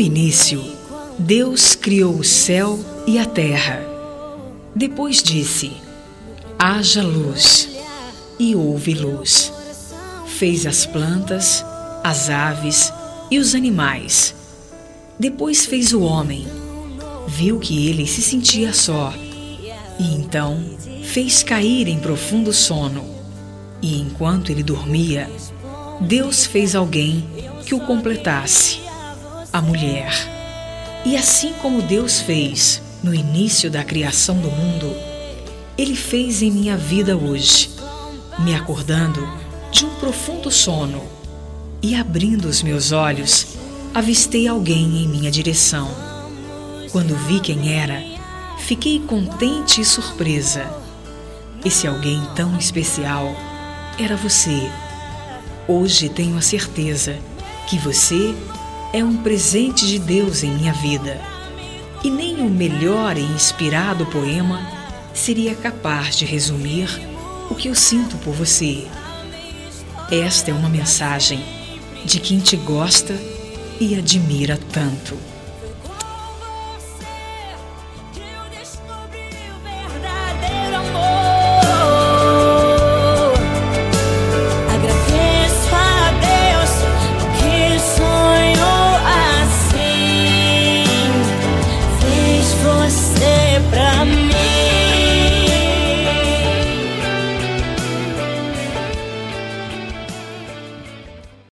início, Deus criou o céu e a terra. Depois disse: haja luz, e houve luz. Fez as plantas, as aves e os animais. Depois fez o homem. Viu que ele se sentia só, e então fez cair em profundo sono. E enquanto ele dormia, Deus fez alguém que o completasse, a mulher. E assim como Deus fez no início da criação do mundo, Ele fez em minha vida hoje, me acordando de um profundo sono e abrindo os meus olhos, avistei alguém em minha direção. Quando vi quem era, fiquei contente e surpresa. Esse alguém tão especial era você. Hoje tenho a certeza que você é um presente de Deus em minha vida. E nem o melhor e inspirado poema seria capaz de resumir o que eu sinto por você. Esta é uma mensagem de quem te gosta e admira tanto.